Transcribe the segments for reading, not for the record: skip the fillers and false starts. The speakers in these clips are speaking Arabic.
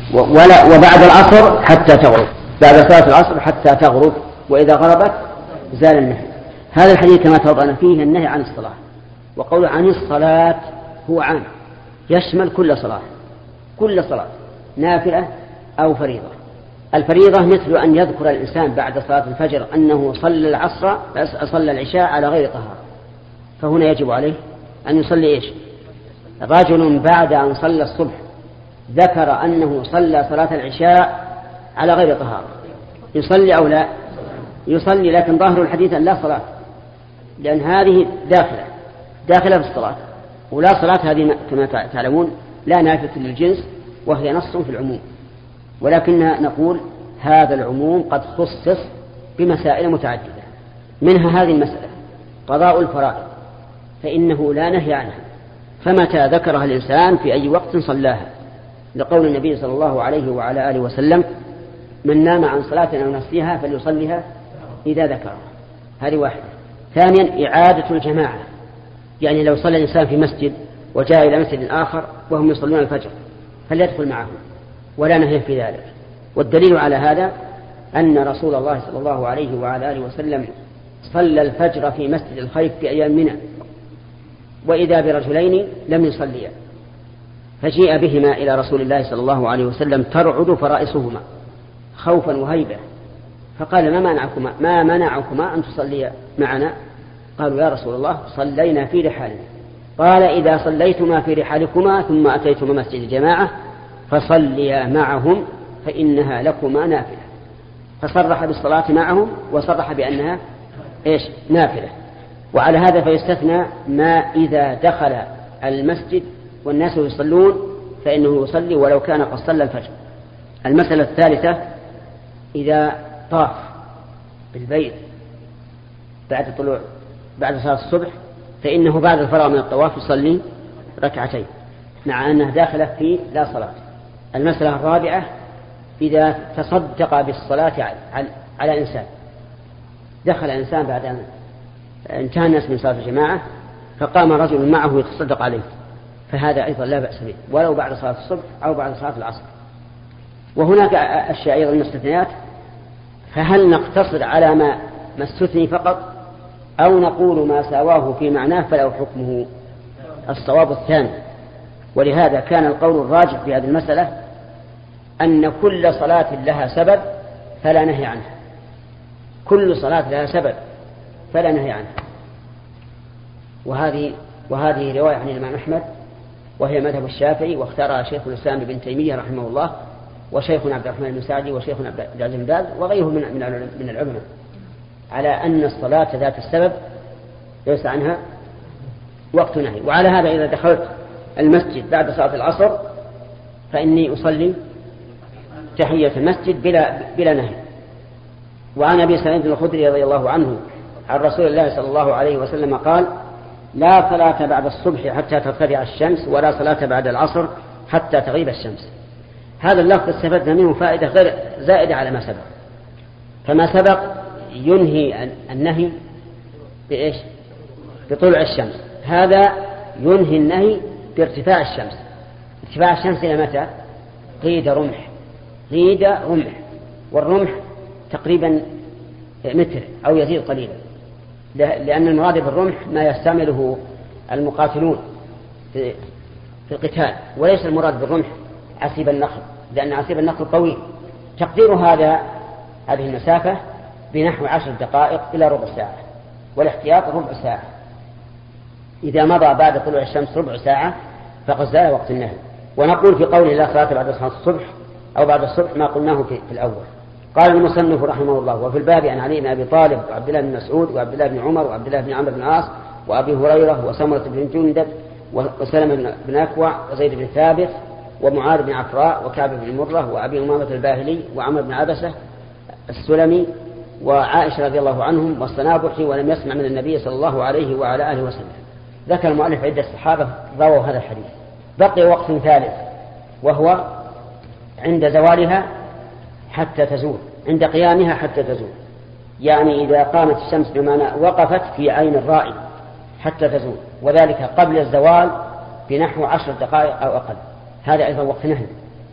وبعد العصر حتى تغرب، بعد صلاة العصر حتى تغرب، وإذا غربت زال النهي. هذا الحديث كما ترون فيه النهي عن الصلاة، وقول عن الصلاة هو عام يشمل كل صلاة نافلة أو فريضة. الفريضة مثل أن يذكر الإنسان بعد صلاة الفجر أنه صلى العشاء على غير طهارة، فهنا يجب عليه أن يصلي إيش؟ رجل بعد أن صلى الصبح ذكر أنه صلى صلاة العشاء على غير طهارة، يصلي أو لا؟ يصلي، لكن ظاهر الحديث أن لا صلاة، لأن هذه داخلة في الصلاة، ولا صلاة هذه كما تعلمون لا نافذة للجنس، وهي نص في العموم، ولكن نقول هذا العموم قد خصص بمسائل متعددة، منها هذه المسألة قضاء الفرائض فإنه لا نهي عنها، فمتى ذكرها الإنسان في أي وقت صلاها، لقول النبي صلى الله عليه وعلى آله وسلم: من نام عن صلاة أو نسيها فليصليها إذا ذكرها. هذه واحدة. ثانيا إعادة الجماعة، يعني لو صلى الإنسان في مسجد وجاء إلى مسجد آخر وهم يصلون الفجر فليدخل معهم، ولا نهي في ذلك. والدليل على هذا أن رسول الله صلى الله عليه وعلى آله وسلم صلى الفجر في مسجد الخيف في أيام منى، وإذا برجلين لم يصليا، فجيء بهما إلى رسول الله صلى الله عليه وسلم ترعد فرائصهما خوفا وهيبة، فقال: ما منعكما أن تصليا معنا؟ قالوا: يا رسول الله صلينا في رحالنا. قال: إذا صليتما في رحالكما ثم أتيتما مسجد الجماعة فصليا معهم فإنها لكما نافلة. فصرح بالصلاة معهم وصرح بأنها نافلة. وعلى هذا فيستثنى ما إذا دخل المسجد والناس يصلون فإنه يصلي ولو كان قد صلى الفجر. المسألة الثالثة إذا طاف بالبيت بعد صلاة الصبح فإنه بعد الفراغ من الطواف يصلي ركعتين مع أنها داخلة في لا صلاة. المسألة الرابعة إذا تصدق بالصلاة على إنسان، دخل إنسان بعد أن انتهى الناس من صلاة الجماعة فقام رجل معه يتصدق عليه، فهذا أيضا لا بأس به ولو بعد صلاة الصبح أو بعد صلاة العصر. وهناك أشياء أيضا مستثنيات، فهل نقتصر على ما استثني فقط أو نقول ما ساواه في معناه فله حكمه؟ الصواب الثاني. ولهذا كان القول الراجح في هذه المسألة أن كل صلاة لها سبب فلا نهي عنها، كل صلاة لها سبب فلا نهي عنها. وهذه رواية عن الإمام أحمد، وهي مذهب الشافعي، واختارها شيخ الإسلام ابن تيمية رحمه الله، وشيخنا عبد الرحمن بن سعدي، وشيخنا عبد العزيز بن باز، وغيرهم من العلماء، على أن الصلاة ذات السبب ليس عنها وقت نهي. وعلى هذا إذا دخلت المسجد بعد صلاة العصر فإني أصلي تحية المسجد بلا نهي. وعن أبي سعيد الخدري رضي الله عنه عن رسول الله صلى الله عليه وسلم قال: لا صلاة بعد الصبح حتى ترتفع الشمس، ولا صلاة بعد العصر حتى تغيب الشمس. هذا اللفظ استفدنا منه فائدة غير زائدة على ما سبق. فما سبق ينهي النهي بإيش؟ بطلوع الشمس. هذا ينهي النهي بارتفاع الشمس. ارتفاع الشمس إلى متى؟ قيد رمح، والرمح تقريبا متر أو يزيد قليلا، لأن المراد بالرمح ما يستعمله المقاتلون في القتال، وليس المراد بالرمح عسيب النخل، لأن عسيب النخل طويل. تقدير هذه المسافة بنحو 10 دقائق إلى ربع ساعة، والاحتياط ربع ساعة. إذا مضى بعد طلوع الشمس ربع ساعة فقد زال وقت النهي. ونقول في قوله لا صلاة بعد صلاة الصبح أو بعد الصبح ما قلناه في الأول. قال المصنف رحمه الله: وفي الباب عن علي بن أبي طالب وعبد الله بن مسعود وعبد الله بن عمر وعبد الله بن عمرو بن العاص وأبي هريرة وسمرة بن جندب وسلمة بن أكوع وزيد بن ثابت ومعاذ بن عفراء وكعب بن مرة وأبي أمامة الباهلي وعمر بن عبسة السلمي وعائشة رضي الله عنهم والصنابحي، ولم يسمع من النبي صلى الله عليه وعلى آله وسلم. ذكر المؤلف عدة الصحابة رووا هذا الحديث. بقي وقت ثالث وهو عند زوالها حتى تزول، عند قيامها حتى تزول، يعني إذا قامت الشمس بمعنى وقفت في عين الرائي حتى تزول، وذلك قبل الزوال بنحو 10 دقائق أو أقل. هذا أيضا وقت نهي،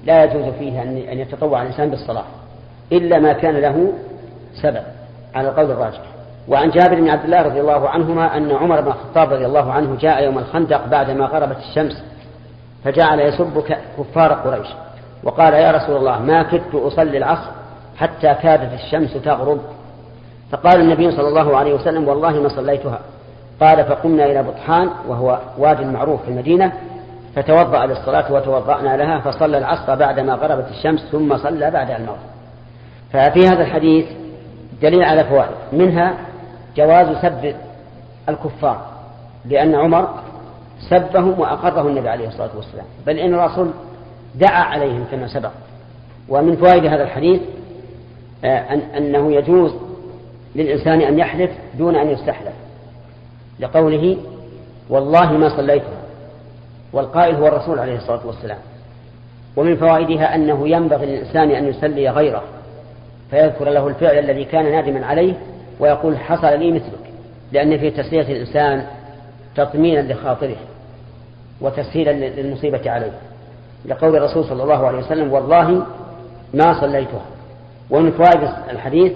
لا يجوز فيه أن يتطوع الإنسان بالصلاة إلا ما كان له سبب على القول الراجح. وعن جابر بن عبد الله رضي الله عنهما أن عمر بن الخطاب رضي الله عنه جاء يوم الخندق بعدما غربت الشمس فجعل يسب كفار قريش وقال: يا رسول الله، ما كدت أصلي العصر حتى كادت الشمس تغرب. فقال النبي صلى الله عليه وسلم: والله ما صليتها. قال: فقمنا إلى بطحان وهو واد معروف في المدينة فتوضأ للصلاة وتوضأنا لها، فصلى العصر بعدما غربت الشمس ثم صلى بعد المغرب. ففي هذا الحديث دليل على فوائد، منها جواز سب الكفار لأن عمر سبهم وأقره النبي عليه الصلاة والسلام، بل إن الرسول دعا عليهم كما سبق. ومن فوائد هذا الحديث أنه يجوز للإنسان أن يحلف دون أن يستحلف، لقوله: والله ما صليتها، والقائل هو الرسول عليه الصلاة والسلام. ومن فوائدها أنه ينبغي للإنسان أن يسلي غيره فيذكر له الفعل الذي كان نادما عليه ويقول: حصل لي مثلك، لأن في تسلية الإنسان تطمينا لخاطره وتسهيلا للمصيبة عليه، لقول الرسول صلى الله عليه وسلم: والله ما صليتها. ومن فوائد الحديث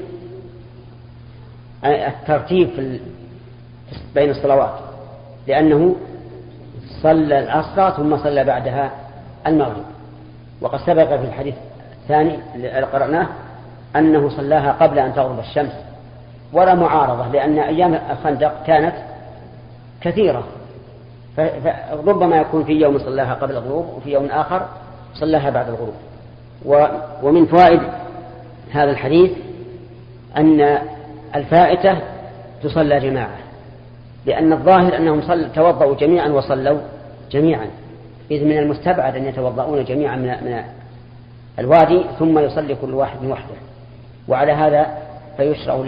الترتيب بين الصلوات، لأنه صلى العصر ثم صلى بعدها المغرب، وقد سبق في الحديث الثاني الذي قرأناه أنه صلاها قبل أن تغرب الشمس، ولا معارضة، لأن أيام الخندق كانت كثيرة، فربما يكون في يوم صلاها قبل الغروب وفي يوم آخر صلاها بعد الغروب. ومن فوائد هذا الحديث أن الفائتة تصلى جماعة، لأن الظاهر أنهم توضأوا جميعا وصلوا جميعا، إذ من المستبعد أن يتوضؤون جميعا من الوادي ثم يصلي كل واحد وحده. وعلى هذا فيشرع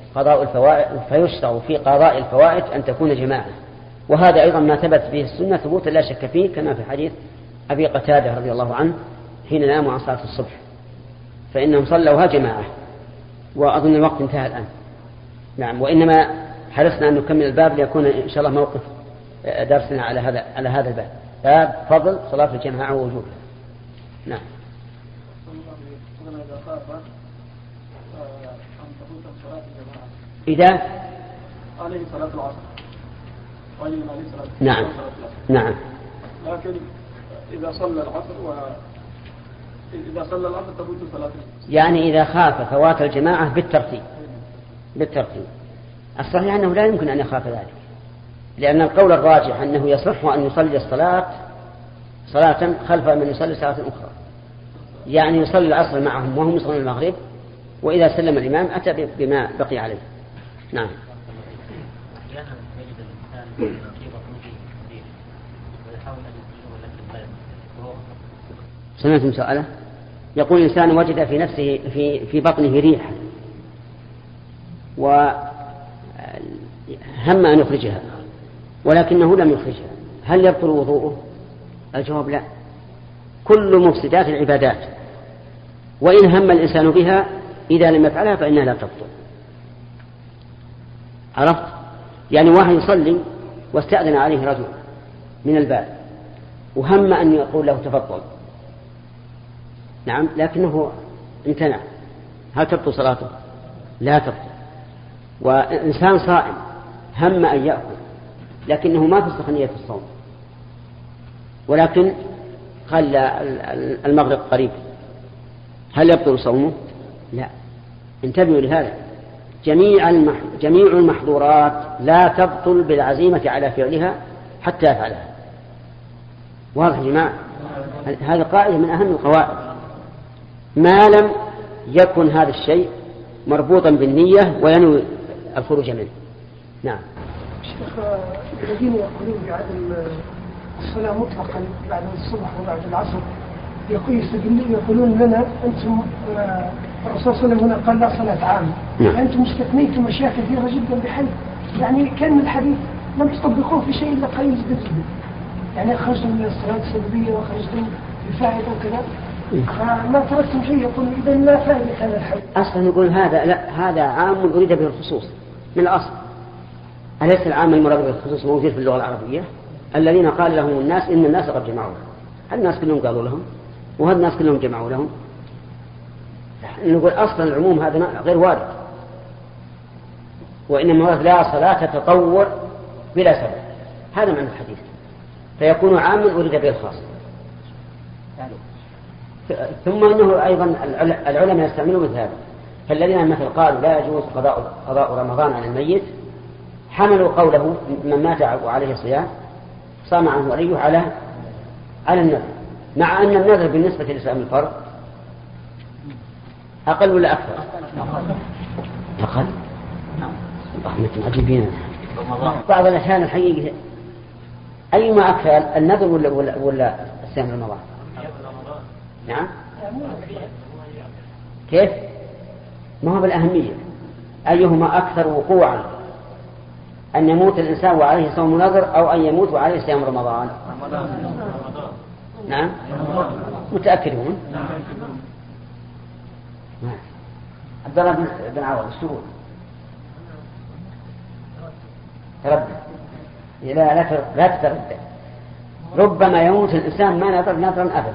في قضاء الفوائد أن تكون جماعة، وهذا أيضا ما ثبت به السنة ثبوتا لا شك فيه، كما في حديث أبي قتادة رضي الله عنه حين ناموا عن صلاة الصبح فإنهم صلوها جماعة. وأظن الوقت انتهى الآن. نعم، وإنما حرصنا أن نكمل الباب ليكون إن شاء الله موقف درسنا على هذا الباب، باب فضل صلاة الجماعة ووجوبها. نعم. إذا عليه صلاة العصر عليه صلاة نعم نعم، لكن إذا صلى العصر إذا صلى العصر تفوت صلاة، يعني إذا خاف فوات الجماعة بالترتيب. الصحيح أنه لا يمكن أن يخاف ذلك، لأن القول الراجح أنه يصح أن يصلي صلاة خلف من يصلي صلاة أخرى، يعني يصلي العصر معهم وهم يصلون المغرب، وإذا سلم الإمام أتى بما بقي عليه. نعم. سمعتم سؤاله؟ يقول إنسان وجد في نفسه في بطنه ريحا وهم أن يخرجها ولكنه لم يخرجها، هل يبطل وضوءه؟ الجواب لا. كل مفسدات العبادات، وإن هم الإنسان بها إذا لم يفعلها فإنها لا تبطل. عرفت؟ يعني واحد يصلي واستأذن عليه رجل من الباب وهم أن يقول له تفضل، نعم، لكنه امتنع، هل تبطل صلاته؟ لا تبطل. وإنسان صائم هم أن يأكل لكنه ما فسخ نية الصوم، ولكن خلى المغرب قريب، هل يبطل صومه؟ لا. انتبهوا لهذا، جميع المحظورات لا تبطل بالعزيمة على فعلها حتى يفعلها. واضح يا جماعة؟ هذا قاعدة من أهم القواعد، ما لم يكن هذا الشيء مربوطا بالنية وينوي الخروج منه. نعم. شيخ، الذين يقولون بعدم الصلاة مطلقا بعد الصبح وبعد العصر يقولون لنا أنتم الرسول صلى الله عليه وسلم هنا قال لا صلاة عامة، أنتم استثنيتم أشياء كثيرة جدا بحيث يعني كان الحديث لم تطبقوه في شيء إلا قليل جدا، يعني خرجتم من الصلاة السلبية وخرجتم الفائدة وكذا، فما تركتم شيء. يقول إذا لا فائدة هذا الحديث. أصلا نقول هذا عام أريد به الخصوص من الأصل. أليس العام المراد به الخصوص موجود في اللغة العربية؟ الذين قال لهم الناس إن الناس قد جمعوا، هل الناس كلهم قالوا لهم؟ وهذا الناس كلهم جمعوا لهم. نقول أصلا العموم هذا غير وارد، وإنما ورد لا صلاة تطور بلا سبب، هذا معنى الحديث، فيكون عاما أريد به الخاص. ثم أنه أيضا العلماء يستعملون مثل هذا، فالذين مثل قالوا لا يجوز قضاء رمضان على الميت حملوا قوله من مات وعليه صيام صام عنه وليه على النذر، مع أن النذر بالنسبة لصيام الفرض أقل ولا أكثر؟ أقل. رحمة عجيبين. بعض الأحيان الحقيقة أيما أكثر، النذر ولا صيام رمضان؟ نعم. كيف؟ ما هو بالأهمية، أيهما أكثر وقوعا، أن يموت الإنسان وعليه صوم نذر أو أن يموت وعليه صيام رمضان؟ نعم. متأكدون؟ عبد الله بن عوض السؤول تردد. لا تتردد. ربما يموت الإنسان ما نذر نذرا أبدا،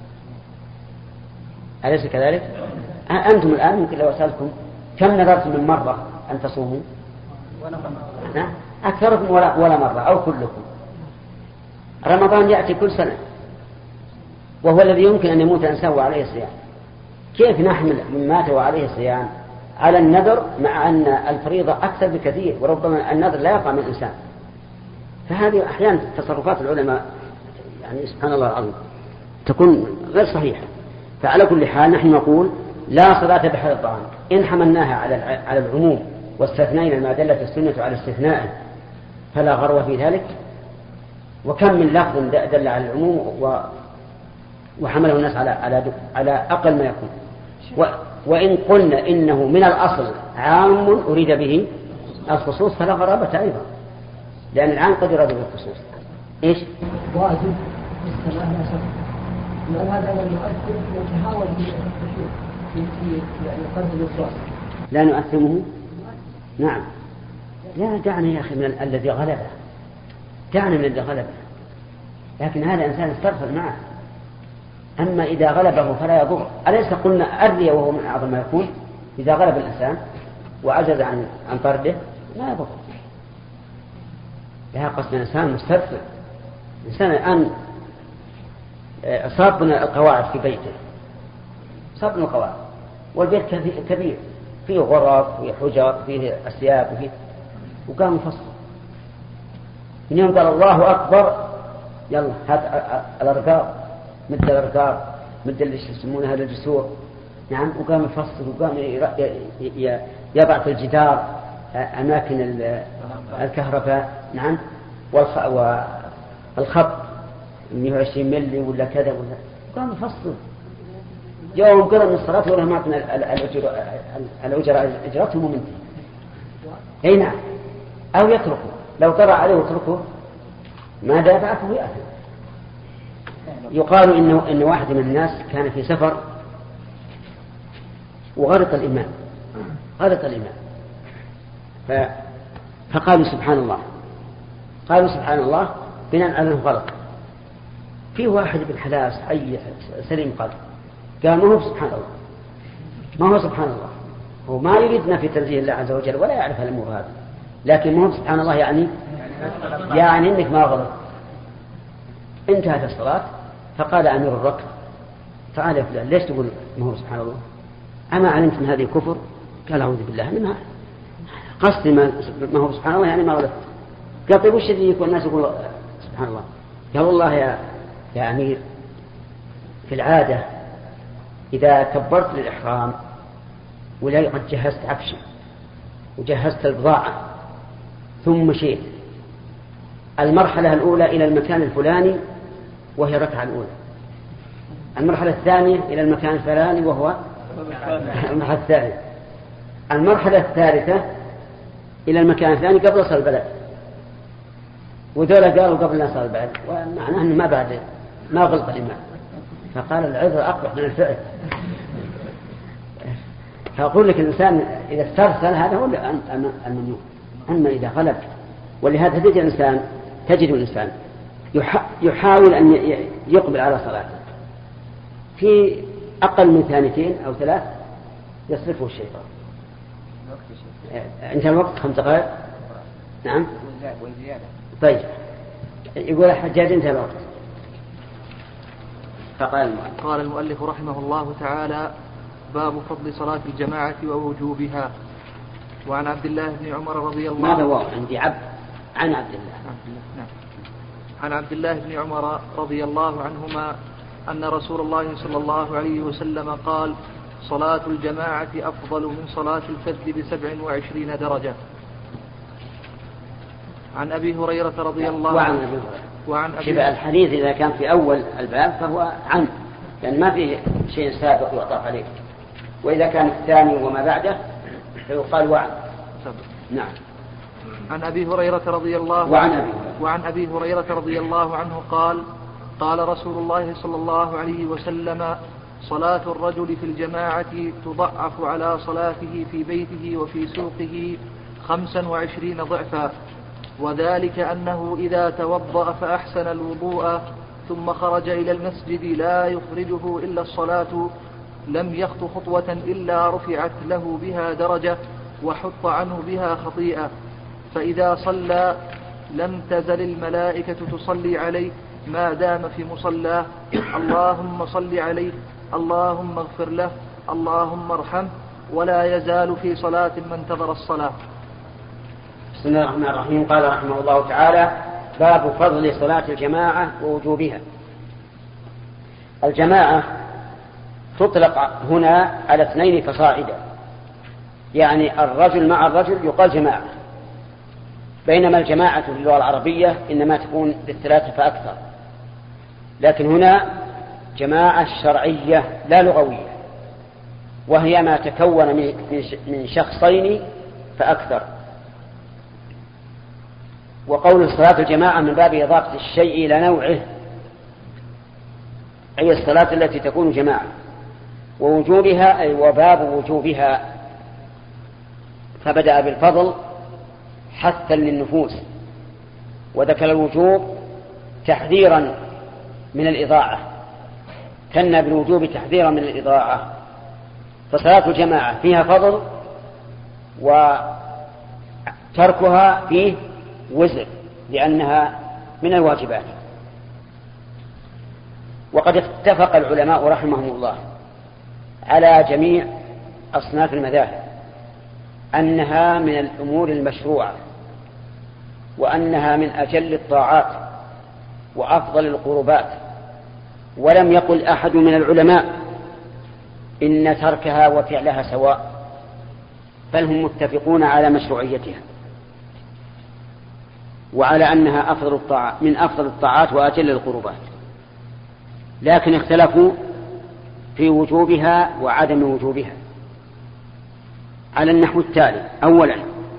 أليس كذلك؟ أنتم الآن ممكن لو أسألكم كم نذرتم من مرة أن تصوموا؟ نعم. أكثركم ولا مرة أو كلكم. رمضان يأتي كل سنة، وهو الذي يمكن أن يموت الإنسان وعليه صيام. كيف نحمل من مات وعليه صيام على النذر مع أن الفريضة أكثر بكثير، وربما النذر لا يقع من الإنسان؟ فهذه أحيانا تصرفات العلماء يعني سبحان الله العظيم تكون غير صحيحة. فعلى كل حال نحن نقول لا صلاة بحال الطعام إن حملناها على العموم واستثنينا ما دلت السنة على استثنائه فلا غرو في ذلك. وكم من لفظ دل على العموم وحمله الناس على أقل ما يكون. وإن قلنا إنه من الأصل عام أريد به الخصوص فلا غرابة أيضا، لأن العام قد يراد به الخصوص. إيش؟ واجب الصلاة لا شك، لأن هذا لا يؤثر نتهاون في قرب الوسواس. لا نؤثمه. نعم. لا دعني يا أخي من الذي غلبه، دعني من الذي غلبه، لكن هذا إنسان استرسل معه. أما إذا غلبه فلا يضر. أليس قلنا الرياء وهو من أعظم ما يكون؟ إذا غلب الإنسان وعجز عن طرده لا يضر. لها قصد الإنسان مسترسل. الإنسان الآن صابنا القواعد في بيته، صابنا القواعد، والبيت كبير فيه غرف فيه حجر فيه أسياب وكان مفصل. من يوم قال الله أكبر يلا هات الأرقام، مد الأرقام، مد اللي يسمونها هذا الجسور. نعم. وقام يفصل وقام يضع في الجدار أماكن الكهرباء. نعم. والخط 120 ملي ولا كذا ولا قام يفصل. يوم قرأ من الصلاة ولا ما أعطنا الأجرة أجرتهم ومنتهي. أي نعم. أو يتركه، لو طرأ عليه وتركه ما دافعه يأثم. يقال إن واحد من الناس كان في سفر وغرق الإمام فقالوا سبحان الله بناء على أنه غلط. في واحد بالحلاس أي سليم قلب قال ما هو سبحان الله، هو ما يريدنا في تنزيه الله عز وجل ولا يعرف الأمور هذا، لكن ما هو سبحان الله يعني إنك ما غلط. انتهت الصلاة فقال أمير الركب تعال يا فلان ليش تقول ما هو سبحان الله؟ أما علمت من هذه الكفر؟ قال أعوذ بالله منها، قصدي ما هو سبحان الله يعني ما غلط. قال طيب وش اللي يكون الناس يقول سبحان الله؟ قال والله يا أمير في العادة إذا كبرت للإحرام ولا قد جهزت عفشي وجهزت البضاعة ثم مشيت المرحلة الأولى إلى المكان الفلاني وهي الركعة الأولى، المرحلة الثانية إلى المكان الفلاني وهو المرحلة الثالثة، المرحلة الثالثة إلى المكان الثاني قبل وصل البلد، وذولا قالوا قبل نصل البلد، ومعناه أنه ما غلط الإمام. فقال العذر أقبح من الفعل. فأقول لك الإنسان إذا استرسل هذا هو الممنوع. أما إذا غلب، ولهذا تجد الإنسان يحاول أن يقبل على صلاته في أقل من 2 أو 3 يصرفه الشيطان. انتهى الوقت 5 دقائق. نعم وزيادة. طيب يقول الحجاج انتهى الوقت. قال المؤلف رحمه الله تعالى: باب فضل صلاة الجماعة ووجوبها. وعن عبد الله بن عمر رضي الله عنه. ماذا هو عندي عن عبد الله. نعم. عن عبد الله بن عمر رضي الله عنهما أن رسول الله صلى الله عليه وسلم قال: صلاة الجماعة أفضل من صلاة الفذ ب27 درجة. عن أبي هريرة رضي الله عنه. وعن أبي الحديث إذا كان في أول الباب فهو عنه، لأن ما فيه شيء سابق يعطف عليه، وإذا كان الثاني وما بعده فيقال وعن. نعم. عن أبي هريرة رضي الله عنه. وعن أبي هريرة رضي الله عنه قال: قال رسول الله صلى الله عليه وسلم: صلاة الرجل في الجماعة تضعف على صلاته في بيته وفي سوقه 25 ضعفا، وذلك أنه إذا توضأ فأحسن الوضوء ثم خرج إلى المسجد لا يخرجه إلا الصلاة لم يخط خطوة إلا رفعت له بها درجة وحط عنه بها خطيئة، فإذا صلى لم تزل الملائكة تصلي عليه ما دام في مصلاه: اللهم صل عليه، اللهم اغفر له، اللهم ارحمه، ولا يزال في صلاة من انتظر الصلاة. بسم الله الرحمن الرحيم. قال رحمه الله تعالى: باب فضل صلاة الجماعة ووجوبها. الجماعة تطلق هنا على 2 فصاعدا، يعني الرجل مع الرجل يقال جماعة، بينما الجماعة في اللغة العربية إنما تكون ب3 فأكثر، لكن هنا جماعة شرعية لا لغوية، وهي ما تكون من شخصين فأكثر. وقول صلاة الجماعة من باب إضافة الشيء إلى نوعه، أي الصلاة التي تكون جماعة. ووجوبها أي وباب وجوبها، فبدأ بالفضل حثا للنفوس، وذكر الوجوب تحذيرا من الإضاعة، كنا بالوجوب تحذيرا من الإضاعة. فصلاة الجماعة فيها فضل، وتركها فيه وزر، لأنها من الواجبات. وقد اتفق العلماء رحمهم الله على جميع أصناف المذاهب أنها من الأمور المشروعة، وأنها من أجل الطاعات وأفضل القربات، ولم يقل أحد من العلماء إن تركها وفعلها سواء، بل هم متفقون على مشروعيتها وعلى أنها من أفضل الطاعات وأجل القربات، لكن اختلفوا في وجوبها وعدم وجوبها على النحو التالي: أولا،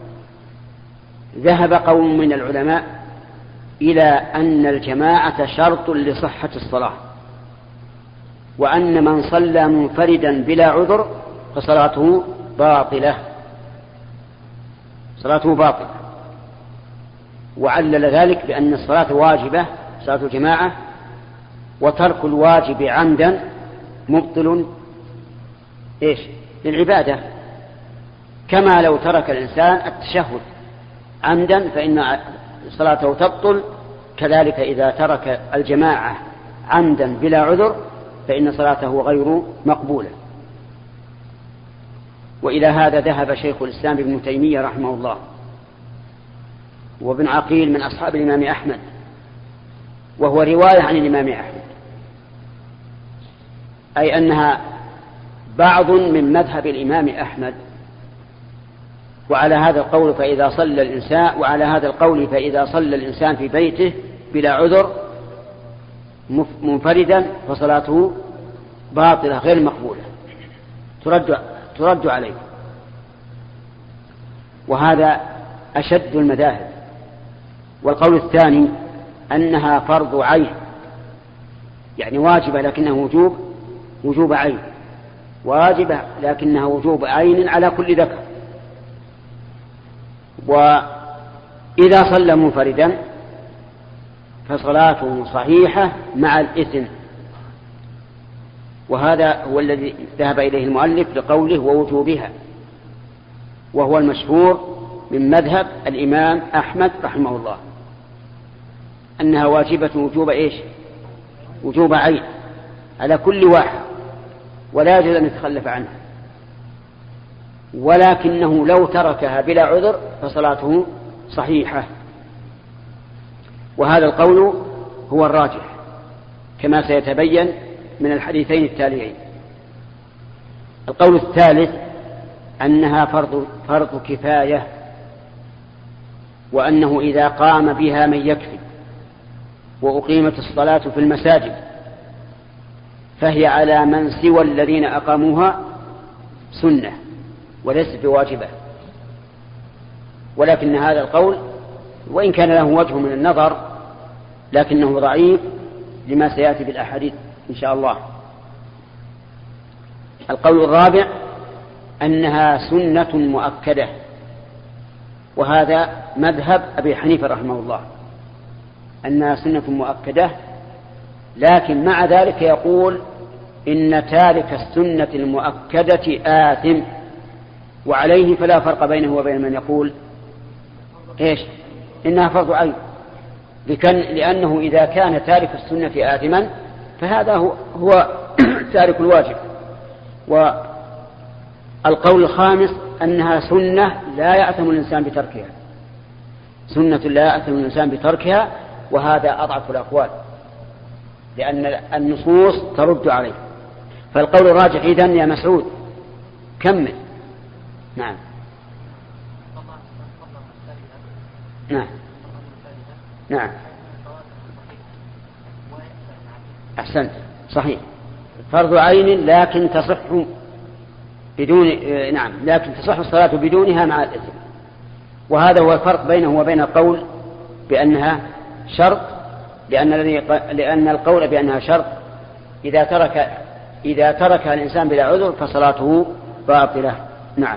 ذهب قوم من العلماء إلى أن الجماعة شرط لصحة الصلاة، وأن من صلى منفردا بلا عذر فصلاته باطلة، صلاته باطلة. وعلل ذلك بأن الصلاة واجبة، صلاة الجماعة، وترك الواجب عمدا مبطل للعبادة، كما لو ترك الإنسان التشهد عمدا فإن صلاته تبطل، كذلك إذا ترك الجماعة عمدا بلا عذر فإن صلاته غير مقبولة. وإلى هذا ذهب شيخ الإسلام ابن تيمية رحمه الله، وابن عقيل من أصحاب الإمام أحمد، وهو رواية عن الإمام أحمد، أي أنها بعض من مذهب الإمام أحمد. وعلى هذا القول فإذا صلى الإنسان في بيته بلا عذر منفردا فصلاته باطلة غير مقبولة، ترد عليه. وهذا أشد المذاهب. والقول الثاني أنها فرض عين، يعني واجبة لكنها وجوب عين، واجبة لكنها وجوب عين على كل ذكر. وإذا صلى منفردا فصلاته صحيحة مع الإثم، وهذا هو الذي ذهب إليه المؤلف لقوله ووجوبها، وهو المشهور من مذهب الإمام أحمد رحمه الله أنها واجبة وجوب إيش؟ وجوب عين على كل واحد، ولا يجوز أن يتخلف عنها، ولكنه لو تركها بلا عذر فصلاته صحيحة. وهذا القول هو الراجح كما سيتبين من الحديثين التاليين. القول الثالث أنها فرض كفاية، وأنه إذا قام بها من يكفي وأقيمت الصلاة في المساجد فهي على من سوى الذين أقاموها سنة وليست بواجبة. ولكن هذا القول وإن كان له وجه من النظر لكنه ضعيف لما سيأتي بالأحاديث إن شاء الله. القول الرابع أنها سنة مؤكدة، وهذا مذهب أبي حنيفة رحمه الله أنها سنة مؤكدة، لكن مع ذلك يقول إن تارك السنة المؤكدة آثم، وعليه فلا فرق بينه وبين من يقول إيش؟ إنها فرض عين، لأنه إذا كان تارك السنة آثما فهذا هو تارك الواجب. والقول الخامس أنها سنة لا يأثم الإنسان بتركها، سنة لا يأثم الإنسان بتركها، وهذا أضعف الأقوال لأن النصوص ترد عليه. فالقول الراجح إذن يا مسعود كمل. نعم نعم نعم أحسنت صحيح، فرض عين لكن تصح بدون نعم لكن تصح الصلاة بدونها مع الإثم. وهذا هو الفرق بينه وبين القول بأنها شرط، لأن القول بأنها شرط إذا ترك الإنسان بلا عذر فصلاته باطلة. نعم.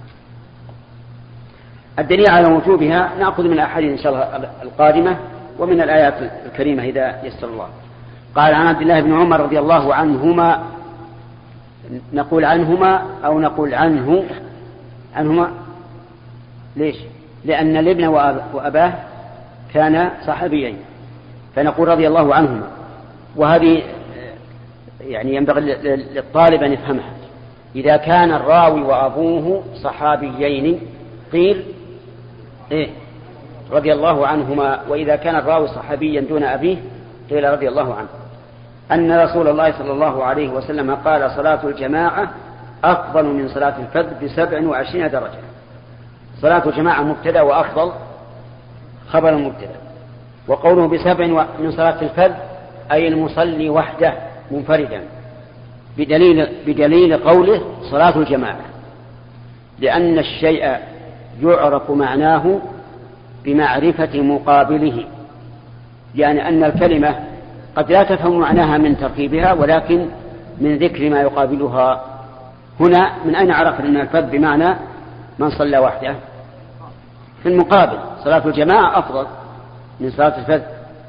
الدليل على وجوبها نأخذ من الأحاديث إن شاء الله القادمة ومن الآيات الكريمة إذا يسر الله. قال عن عبد الله بن عمر رضي الله عنهما، نقول عنهما أو نقول عنهما ليش؟ لأن الابن وأباه كان صحابيين فنقول رضي الله عنهما. وهذه يعني ينبغي للطالب أن يفهمها. إذا كان الراوي وأبوه صحابيين قيل إيه؟ رضي الله عنهما. وإذا كان الراوي صحابيا دون أبيه قيل رضي الله عنه. أن رسول الله صلى الله عليه وسلم قال صلاة الجماعة أفضل من صلاة الفرد ب27 درجة. صلاة الجماعة مبتدأ وأفضل خبر مبتدأ. وقوله ب7 من صلاة الفرد أي المصلي وحده منفردا، بدليل قوله صلاة الجماعة، لأن الشيء يعرف معناه بمعرفة مقابله، يعني أن الكلمة قد لا تفهم معناها من تركيبها ولكن من ذكر ما يقابلها. هنا من أين عرفنا أن الفرد بمعنى من صلى وحده؟ في المقابل صلاة الجماعة أفضل من صلاة الفرد.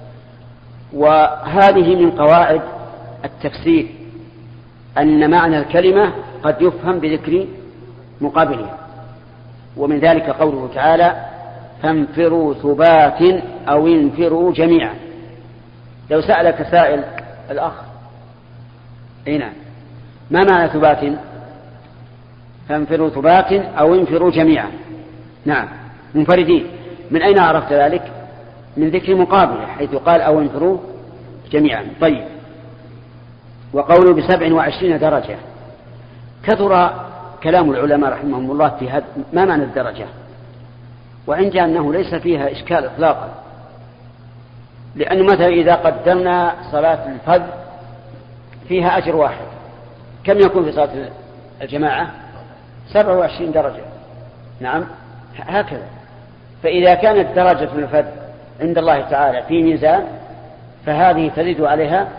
وهذه من قواعد التفسير أن معنى الكلمة قد يفهم بذكر مقابلها. ومن ذلك قوله تعالى فانفروا ثبات أو انفروا جميعا. لو سألك سائل الأخ هنا ما معنى ثبات؟ فانفروا ثبات أو انفروا جميعا. نعم منفردين. من أين عرفت ذلك؟ من ذكر مقابله حيث قال أو انفروا جميعا. طيب. وقوله ب27 درجة، كثر كلام العلماء رحمهم الله في هذا ما معنى الدرجة، وعندي أنه ليس فيها إشكال إطلاقا، لأنه مثلا إذا قدمنا صلاة الفرد فيها أجر واحد كم يكون في صلاة الجماعة؟ 27 درجة. نعم هكذا. فإذا كانت درجة الفرد عند الله تعالى في ميزان فهذه تزيد عليها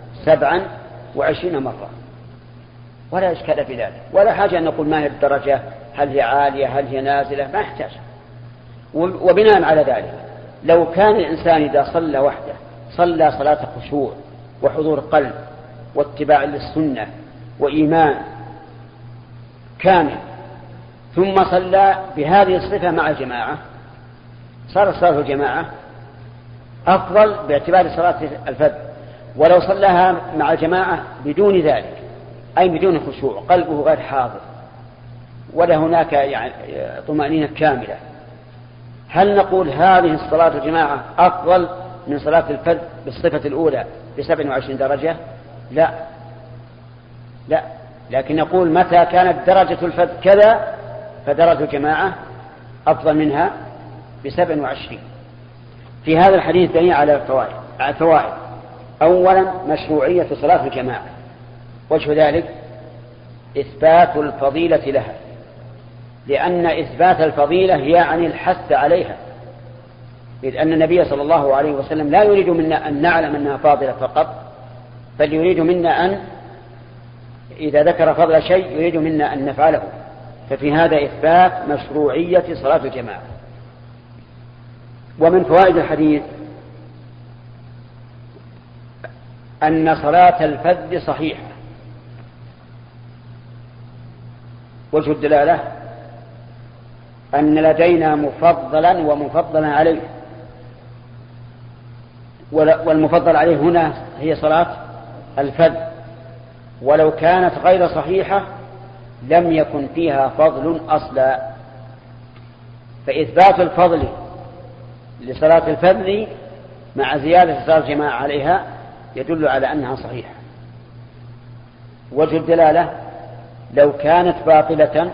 27 مرة ولا إشكال في ذلك، ولا حاجة أن نقول ما هي الدرجة، هل هي عالية هل هي نازلة، ما يحتاج. وبناء على ذلك لو كان الإنسان إذا صلى وحده صلى صلاة خشوع وحضور قلب واتباع للسنة وإيمان كامل ثم صلى بهذه الصفة مع الجماعة صارت صلاة الجماعة أفضل باعتبار صلاة الفرد. ولو صلاها مع الجماعة بدون ذلك أي بدون خشوع قلبه غير حاضر ولا هناك يعني طمأنينة كاملة، هل نقول هذه الصلاة الجماعة أفضل من صلاة الفرد بالصفة الأولى ب27 درجة؟ لا، لكن نقول متى كانت درجة الفرد كذا فدرجة الجماعة أفضل منها ب27. في هذا الحديث دليل على الفوائد. أولا مشروعية صلاة الجماعة، وجه ذلك إثبات الفضيلة لها، لأن إثبات الفضيلة يعني الحث عليها، إذ أن النبي صلى الله عليه وسلم لا يريد منا أن نعلم أنها فاضلة فقط، بل يريد منا أن إذا ذكر فضل شيء يريد منا أن نفعله. ففي هذا إثبات مشروعية صلاة الجماعة. ومن فوائد الحديث أن صلاة الفذ صحيحة. وجه الدلالة أن لدينا مفضلا ومفضلا عليه، والمفضل عليه هنا هي صلاة الفذ، ولو كانت غير صحيحة لم يكن فيها فضل أصلا. فإثبات الفضل لصلاة الفذ مع زيادة صلاة الجماعة عليها يدل على أنها صحيحة. وجه الدلالة لو كانت باطلة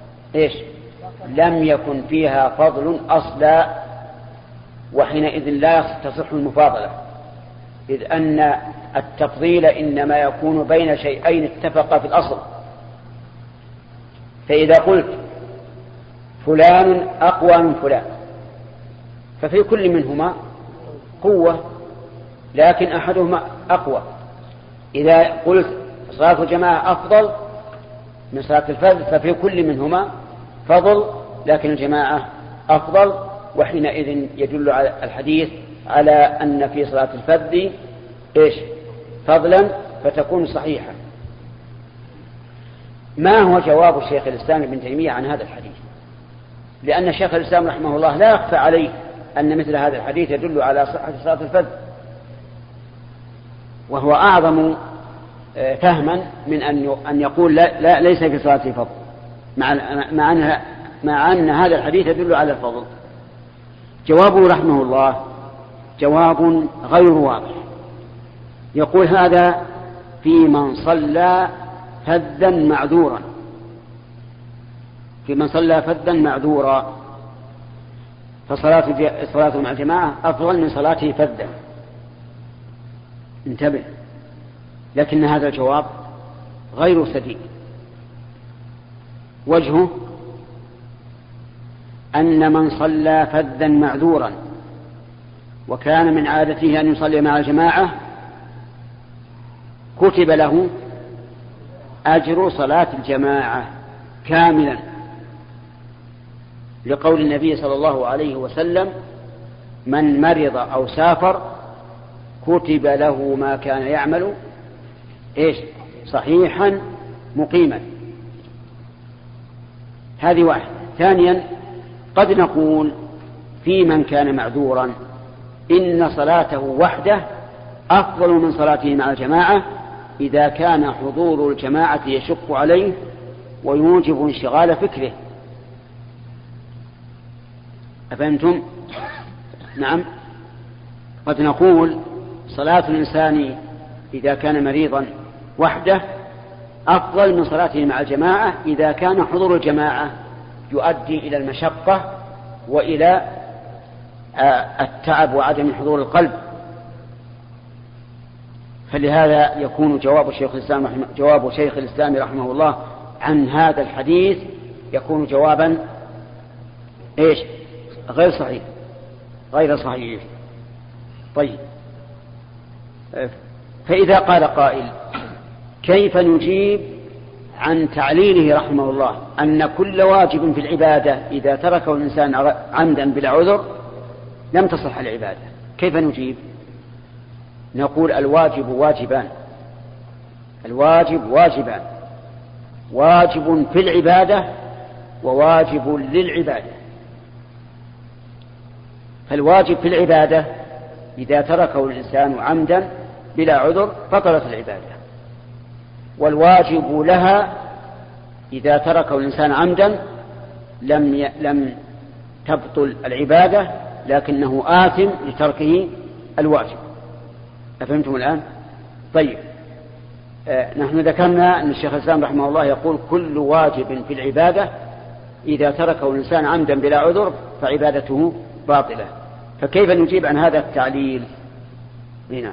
لم يكن فيها فضل أصلا، وحينئذ لا تصح المفاضلة، إذ أن التفضيل إنما يكون بين شيئين اتفقا في الأصل. فإذا قلت فلان أقوى من فلان ففي كل منهما قوة، لكن أحدهما أقوى. إذا قلت صلاة الجماعة أفضل من صلاة الفرد ففي كل منهما فضل، لكن الجماعة أفضل، وحينئذ يدل على الحديث على أن في صلاة الفرد فضلا فتكون صحيحة. ما هو جواب شيخ الإسلام ابن تيمية عن هذا الحديث؟ لأن شيخ الإسلام رحمه الله لا يخفى عليه أن مثل هذا الحديث يدل على صحة صلاة الفرد، وهو أعظم فهما من أن يقول لا ليس في صلاة فضل، مع أن هذا الحديث يدل على الفضل. جوابه رحمه الله جواب غير واضح. يقول هذا في من صلى فذا معذورا، في من صلى فذا معذورا، فصلاته مع الجماعة أفضل من صلاته فذا. انتبه، لكن هذا الجواب غير سديد. وجهه أن من صلى فذا معذورا وكان من عادته أن يصلي مع الجماعة كتب له أجر صلاة الجماعة كاملا، لقول النبي صلى الله عليه وسلم من مرض أو سافر كتب له ما كان يعمل صحيحا مقيما. هذه واحدة. ثانيا قد نقول في من كان معذورا إن صلاته وحده أفضل من صلاته مع الجماعة إذا كان حضور الجماعة يشق عليه ويوجب انشغال فكره. أفهمتم؟ نعم. قد نقول صلاة الإنسان إذا كان مريضا وحده أفضل من صلاته مع الجماعة إذا كان حضور الجماعة يؤدي إلى المشقة وإلى التعب وعدم حضور القلب. فلهذا يكون جواب شيخ الإسلام رحمه الله عن هذا الحديث يكون جوابا غير صحيح. طيب، فإذا قال قائل كيف نجيب عن تعليله رحمه الله أن كل واجب في العبادة إذا تركه الإنسان عمدا بلا عذر لم تصح العبادة؟ كيف نجيب؟ نقول الواجب واجبان: الواجب واجبان: واجب في العبادة وواجب للعبادة. فالواجب في العبادة إذا تركه الإنسان عمدا بلا عذر بطلت العبادة، والواجب لها إذا تركه الإنسان عمدا لم تبطل العبادة لكنه آثم لتركه الواجب. أفهمتم الآن؟ طيب، نحن ذكرنا أن الشيخ الإسلام رحمه الله يقول كل واجب في العبادة إذا تركه الإنسان عمدا بلا عذر فعبادته باطلة. فكيف نجيب عن هذا التعليل؟ هنا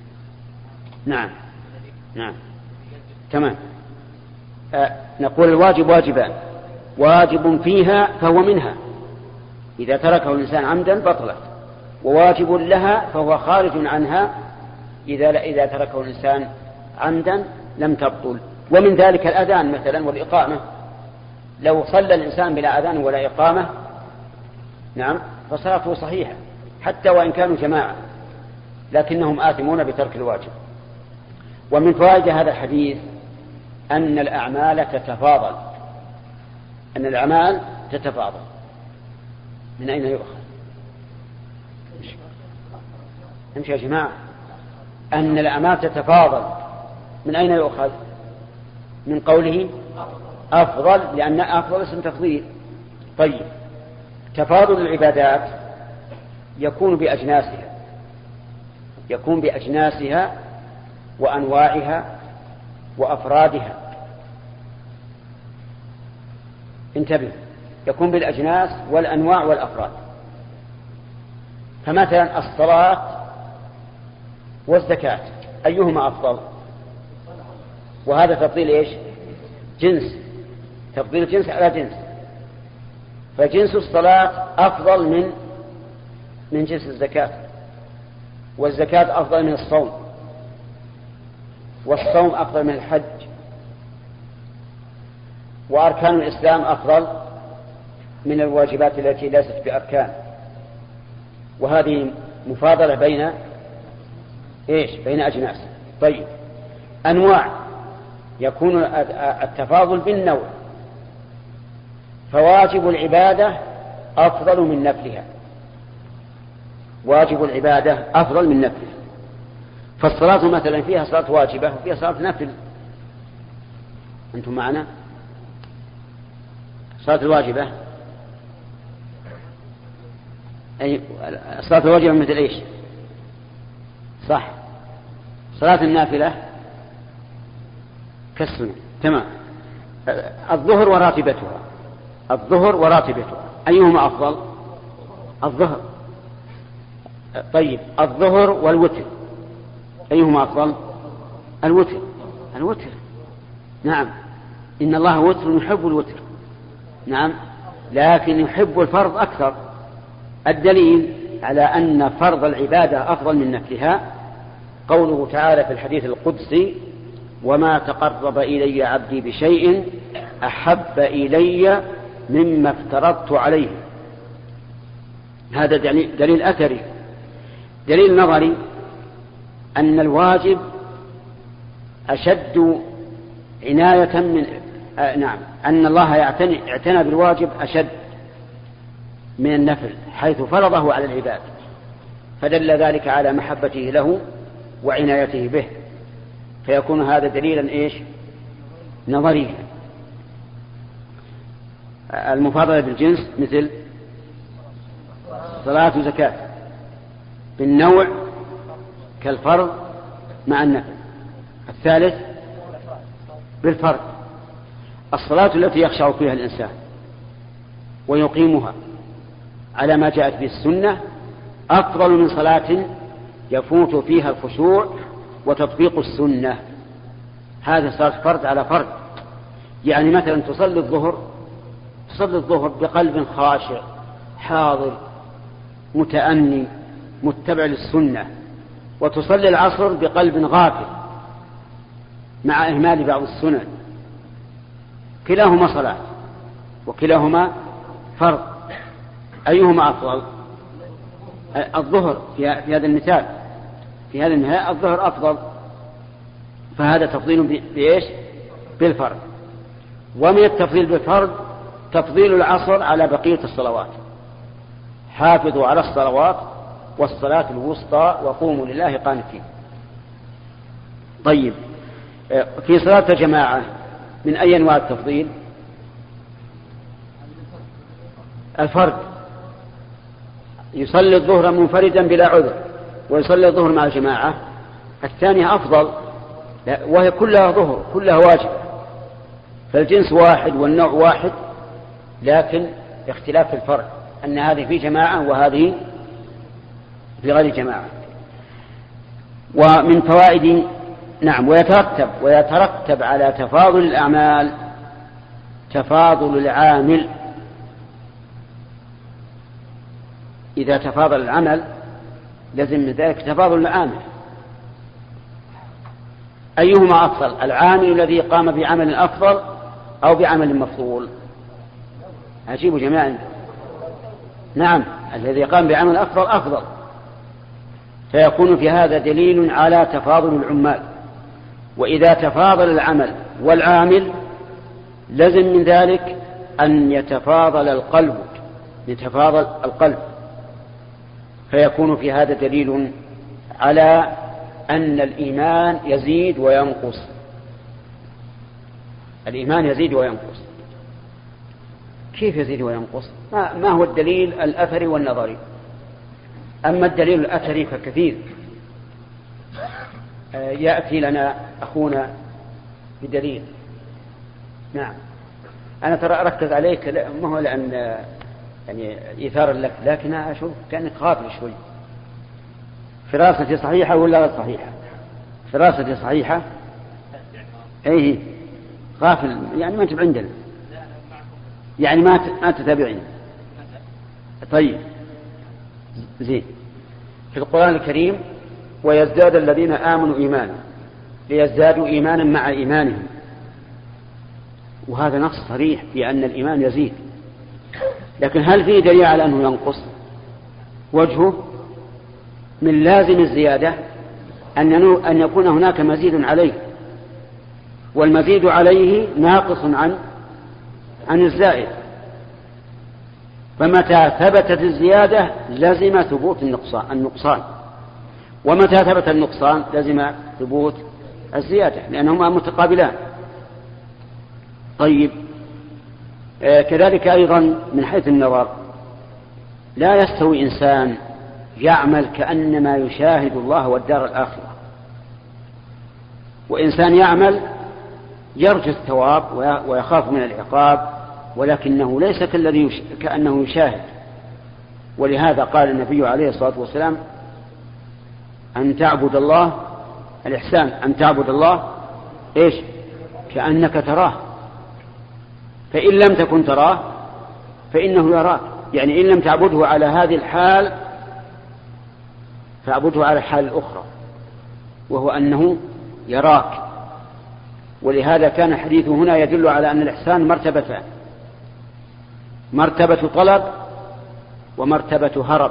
نعم تمام. نقول الواجب واجبان: واجب فيها فهو منها إذا تركه الإنسان عمدا بطلت، وواجب لها فهو خارج عنها إذا تركه الإنسان عمدا لم تبطل. ومن ذلك الأذان مثلا والإقامة، لو صلى الإنسان بلا أذان ولا إقامة نعم فصلاته صحيحة حتى وإن كانوا جماعة، لكنهم آثمون بترك الواجب. ومن فوائد هذا الحديث أن الأعمال تتفاضل. من أين يؤخذ؟ امشي يا جماعة. أن الأعمال تتفاضل من أين يؤخذ؟ من قوله أفضل، لأن أفضل اسم تفضيل. طيب، تفاضل العبادات يكون بأجناسها وأنواعها وأفرادها. انتبه، يكون بالأجناس والأنواع والأفراد. فمثلا الصلاة والزكاة أيهما أفضل؟ وهذا تفضيل إيش؟ جنس، تفضيل جنس على جنس. فجنس الصلاة أفضل من جنس الزكاة، والزكاة أفضل من الصوم، والصوم أفضل من الحج، وأركان الإسلام أفضل من الواجبات التي ليست بأركان. وهذه مفاضلة بين أجناس. طيب، أنواع يكون التفاضل بالنوع، فواجب العبادة أفضل من نفلها، واجب العبادة أفضل من نفلها. فالصلاة مثلا فيها صلاة واجبة وفيها صلاة نفل. أنتم معنا؟ الصلاة الواجبة أي الصلاة الواجبة مثل إيش؟ صح، صلاة النافلة كالسنة. تمام. الظهر وراتبتها أيهما أفضل؟ الظهر. طيب، الظهر والوتر أيهما أفضل؟ الوتر. نعم، إن الله وتر يحب الوتر. نعم، لكن يحب الفرض أكثر. الدليل على أن فرض العبادة أفضل من نفلها قوله تعالى في الحديث القدسي: وما تقرب إلي عبدي بشيء أحب إلي مما افترضت عليه. هذا دليل أثري. دليل نظري أن الواجب أشد عناية أن الله اعتنى بالواجب أشد من النفل حيث فرضه على العباد، فدل ذلك على محبته له وعنايته به، فيكون هذا دليلا إيش؟ نظريا. المفاضلة بالجنس مثل صلاة وزكاة، بالنوع كالفرض مع النفل. الثالث بالفرض، الصلاة التي يخشع فيها الإنسان ويقيمها على ما جاءت به السنة أفضل من صلاة يفوت فيها الخشوع وتطبيق السنة. هذا صلاة فرض على فرض. يعني مثلا تصلي الظهر بقلب خاشع حاضر متأني متبع للسنة، وتصلي العصر بقلب غافل مع إهمال بعض السنن. كلاهما صلاة وكلاهما فرض، أيهما أفضل؟ الظهر في هذا المثال الظهر أفضل. فهذا تفضيل بإيش؟ بالفرد. ومن التفضيل بالفرد تفضيل العصر على بقية الصلوات. حافظوا على الصلوات والصلاة الوسطى وقوموا لله قانتين. طيب، في صلاة الجماعة من أي أنواع التفضيل؟ الفرد، يصلي الظهر منفردا بلا عذر ويصلي الظهر مع الجماعة، الثانية أفضل، وهي كلها ظهر كلها واجب، فالجنس واحد والنوع واحد، لكن اختلاف في الفرد، أن هذه في جماعة وهذه في غير جماعة. ومن فوائد نعم ويترتب على تفاضل الأعمال تفاضل العامل. إذا تفاضل العمل لازم من ذلك تفاضل العامل. أيهما أفضل، العامل الذي قام بعمل أفضل أو بعمل مفضول؟ أجيبوا جميعا. نعم، الذي قام بعمل أفضل، فيكون في هذا دليل على تفاضل العمال. وإذا تفاضل العمل والعامل لازم من ذلك أن يتفاضل القلب، فيكون في هذا دليل على أن الإيمان يزيد وينقص. الإيمان يزيد وينقص. كيف يزيد وينقص؟ ما هو الدليل الأثري والنظري؟ أما الدليل الأثري فكثير. يأتي لنا أخونا بدليل. نعم، أنا ترى أركز عليك، ما هو لأن يعني إثارا لك، لكن أشوف كأنك غافل شوي. فراستي صحيحة ولا غير صحيحة؟ فراستي صحيحة؟ أيه، غافل يعني ما أنت عندنا، يعني ما تتابعين. طيب زين. في القرآن الكريم ويزداد الذين آمنوا إيمانا ليزدادوا إيمانا مع إيمانهم، وهذا نص صريح في أن الإيمان يزيد. لكن هل فيه دليل على أنه ينقص؟ وجهه من لازم الزيادة أن يكون هناك مزيد عليه، والمزيد عليه ناقص عن الزائد، فمتى ثبتت الزيادة لزم ثبوت النقصان، ومتى ثبت النقصان لزم ثبوت الزيادة، لأنهما متقابلان. طيب، كذلك أيضا من حيث النظر لا يستوي إنسان يعمل كأنما يشاهد الله والدار الآخرة، وإنسان يعمل يرجو الثواب ويخاف من العقاب، ولكنه ليس كأنه يشاهد. ولهذا قال النبي عليه الصلاة والسلام أن تعبد الله، الإحسان أن تعبد الله إيش؟ كأنك تراه، فإن لم تكن تراه فإنه يراك. يعني إن لم تعبده على هذه الحال فاعبده على الحال الأخرى، وهو أنه يراك. ولهذا كان حديثه هنا يدل على أن الإحسان مرتبتان: مرتبة طلب ومرتبة هرب.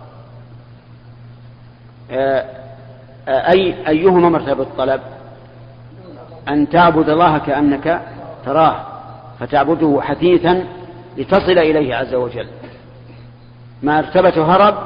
أيهما مرتبة طلب؟ أن تعبد الله كأنك تراه، فتعبده حثيثا لتصل إليه عز وجل. مرتبة هرب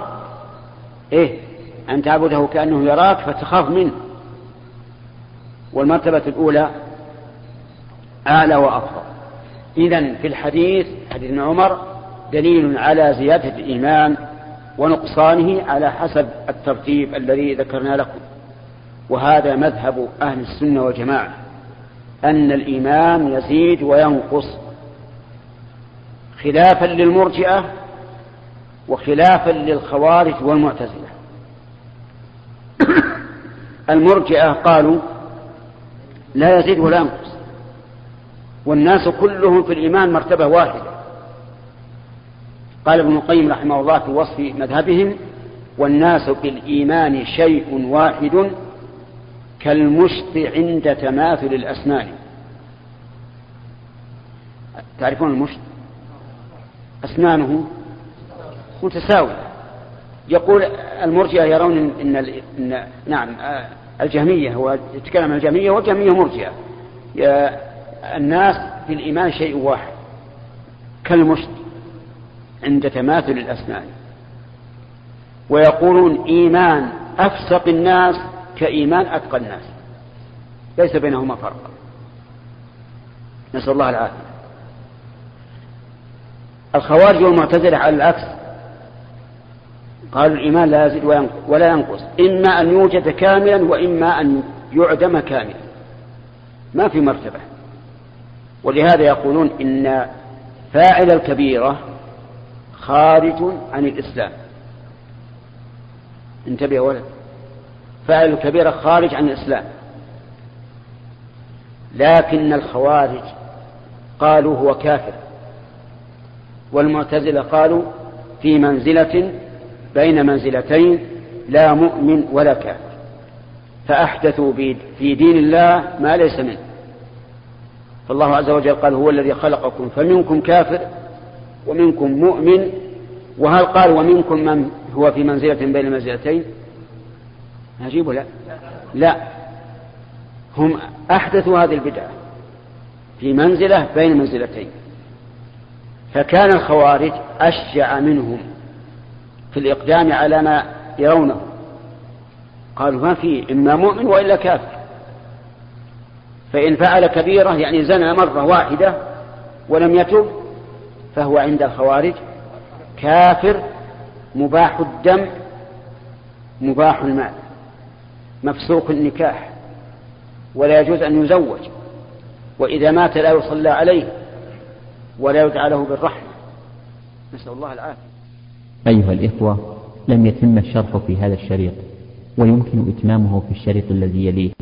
أن تعبده كأنه يراك فتخاف منه. والمرتبة الأولى أعلى وأفضل. إذن في الحديث حديث ابن عمر دليل على زيادة الإيمان ونقصانه على حسب الترتيب الذي ذكرنا لكم. وهذا مذهب أهل السنة والجماعة، أن الإيمان يزيد وينقص، خلافا للمرجئة وخلافا للخوارج والمعتزلة. المرجئة قالوا لا يزيد ولا ينقص، والناس كلهم في الإيمان مرتبة واحدة. قال ابن القيم رحمه الله في وصف مذهبهم: والناس في الإيمان شيء واحد كالمشط عند تماثل الأسنان. تعرفون المشط؟ أسنانه متساوية. يقول المرجئة يرون إن نعم الجهمية، هو يتكلم عن الجهمية والجهمية مرجئة. الناس في الإيمان شيء واحد كالمشط عند تماثل الأسنان، ويقولون إيمان أفسق الناس كإيمان أتقى الناس، ليس بينهما فرق، نسأل الله العافية. الخوارج والمعتزلة على العكس، قالوا الإيمان لا يزيد ولا ينقص، إما أن يوجد كاملا وإما أن يعدم كاملا، ما في مرتبة. ولهذا يقولون إن فاعل الكبيرة خارج عن الإسلام. انتبه ولد، فاعل الكبيرة خارج عن الإسلام، لكن الخوارج قالوا هو كافر، والمعتزلة قالوا في منزلة بين منزلتين، لا مؤمن ولا كافر، فأحدثوا في دين الله ما ليس منه. فالله عز وجل قال هو الذي خلقكم فمنكم كافر ومنكم مؤمن، وهل قال ومنكم من هو في منزلة بين منزلتين؟ عجيب لا، هم أحدثوا هذه البدعة في منزلة بين منزلتين. فكان الخوارج أشجع منهم في الإقدام على ما يرونه، قالوا ما في إما مؤمن وإلا كافر، فإن فعل كبيرة يعني زنى مرة واحدة ولم يتب فهو عند الخوارج كافر مباح الدم مباح المال مفسوق النكاح ولا يجوز أن يزوج، وإذا مات لا يصلى عليه ولا يدعى له بالرحمة، نسأل الله العافية. أيها الإخوة، لم يتم الشرح في هذا الشريط، ويمكن إتمامه في الشريط الذي يليه.